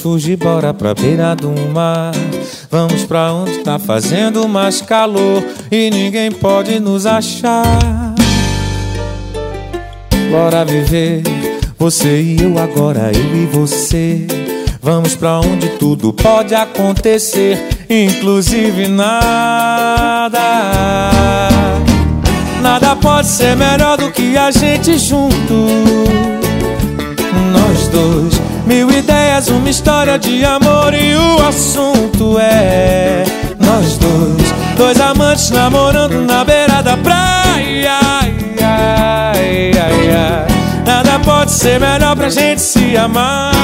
fugir, bora pra beira do mar. Vamos pra onde tá fazendo mais calor e ninguém pode nos achar. Bora viver, você e eu agora, eu e você. Vamos pra onde tudo pode acontecer, inclusive nada. Nada pode ser melhor do que a gente junto. Nós dois, mil ideias, uma história de amor e o assunto é nós dois, dois amantes namorando na beira da praia. Ai, ai, ai. Nada pode ser melhor pra gente se amar.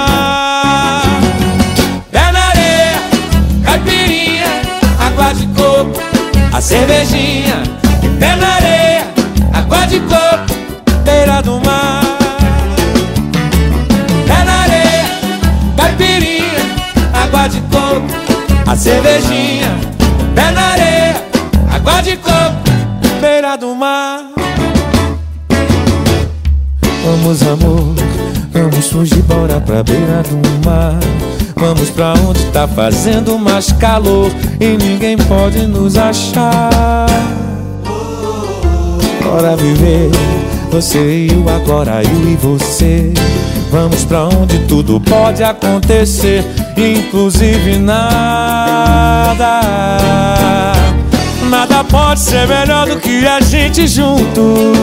Pé na areia, caipirinha, água de coco, a cervejinha. Pé na areia, água de coco, beira do mar. Pé na areia, caipirinha, água de coco, a cervejinha. Pé na areia, água de coco, beira do mar. Vamos, amor, vamos fugir, bora pra beira do mar. Vamos pra onde tá fazendo mais calor e ninguém pode nos achar. Bora viver, você e eu agora, eu e você. Vamos pra onde tudo pode acontecer, inclusive nada. Nada pode ser melhor do que a gente junto.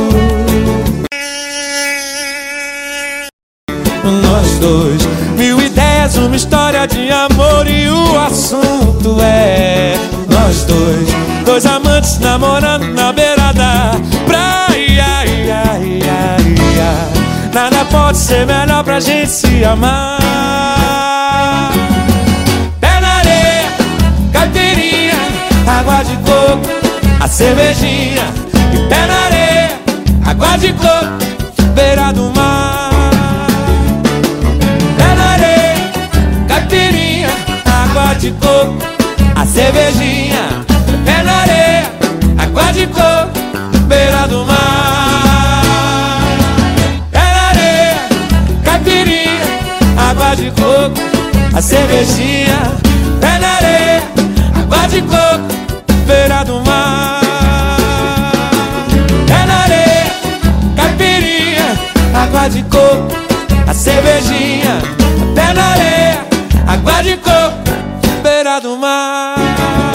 Nós dois, mil ideias, uma história de amor e o assunto é nós dois, dois amantes namorando na beira da praia. Ai, ai, ai, ai. Nada pode ser melhor pra gente se amar. Pé na areia, caipirinha, água de coco, a cervejinha. E pé na areia, água de coco, beira do mar. Água de coco, a cervejinha. Pé na areia, água de coco, beira do mar. Pé na areia, caipirinha, água de coco, a cervejinha. Pé na areia, água de coco, beira do mar. Pé na areia, caipirinha, água de coco, a cervejinha. Pé na areia, água de coco, beira do mar.